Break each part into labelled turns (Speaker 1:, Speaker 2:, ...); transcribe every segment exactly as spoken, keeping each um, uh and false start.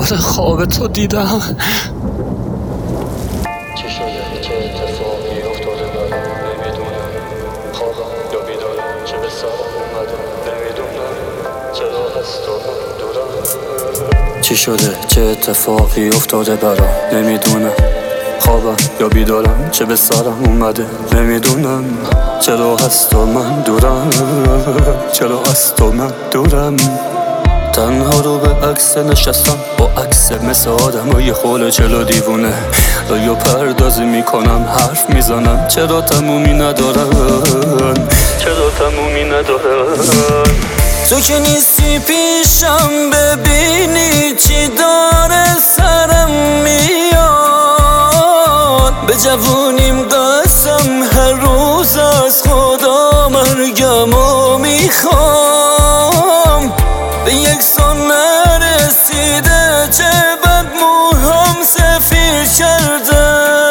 Speaker 1: مثل خواب تو دیدم.
Speaker 2: چی شده؟ چه اتفاقی افتاده برام نمیدونم. خوابم یا بیدارم، چه به سرم اومده نمیدونم. چرا از تو من دورم؟ چی شده؟ چه اتفاقی افتاده برام نمیدونم. خوابم یا بیدارم، چه به سرم اومده نمیدونم. چرا از تو من دورم؟ چرا از تو من دورم؟ تنها رو به عکس نشستم، با عکس مثل آدم های خوله چلو دیوونه. یا پردازی میکنم، حرف میزنم، چرا تمومی ندارن؟ چرا تمومی ندارن؟
Speaker 3: تو که نیستی پیشم، ببینی چی داره سرم میاد. به جوونیم قسم، هر روز از خدا مرگمو میخوام. به یک سال نرسیده، چه بد موهام سفید کرده.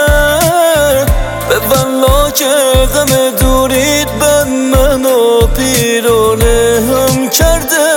Speaker 3: به والله که غم دورید بد منو پیرانه هم کرده.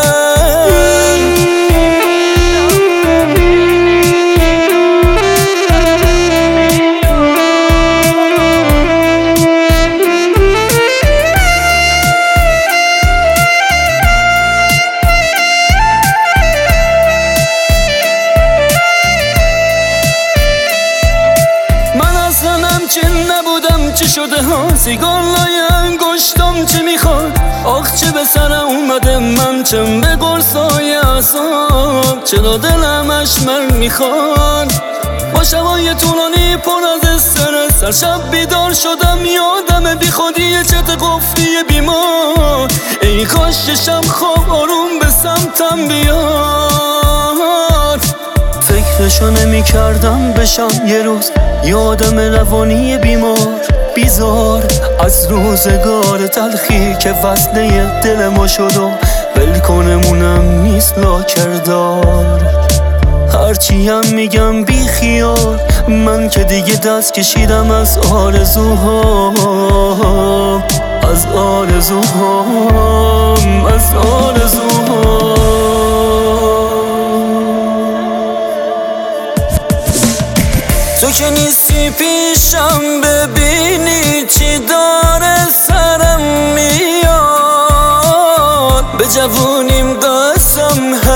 Speaker 3: چی نبودم، چی شده ها؟ سیگار لای انگشتم چی میخواد؟ آخ چه به سرم اومده، من چم به قرصای اعصاب. چرا دلم اشمر میخواد؟ با شبای طولانی پر از استرس، هر شب بیدار شدم یادم بی خودی چت قفلی بیمار. ای کاش ششم خواب آروم به سمتم بیاد. فکرشو نمی کردم بشم یه روز یه آدم روانی بیمار بیزار. از روزگار تلخی که وزنه دل ما شد و ولکنمونم نیست لاکردار. هرچی هم میگم بی خیال، من که دیگه دست کشیدم از آرزوهام. از آرزوهام از آرزوهام تو که نیستی پیشم، ببینی چی داره سرم میاد. به جوونیم قسم،